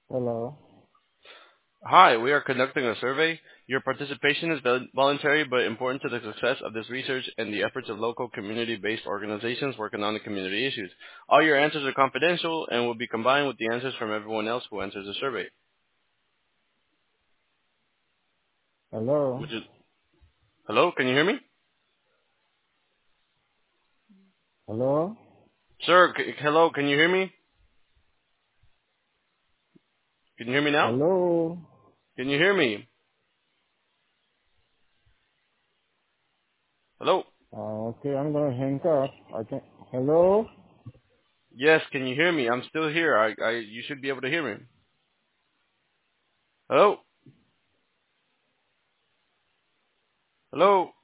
Hello. Hi, we are conducting a survey. Your participation is voluntary but important to the success of this research and the efforts of local community-based organizations working on the community issues. All your answers are confidential and will be combined with the answers from everyone else who answers the survey. Hello. Would you, hello, can you hear me? Hello. Sir, hello, can you hear me? Can you hear me now? Hello. Can you hear me? Hello? Okay, I'm gonna hang up. I can. Hello. Yes, can you hear me? I'm still here. You should be able to hear me. Hello? Hello?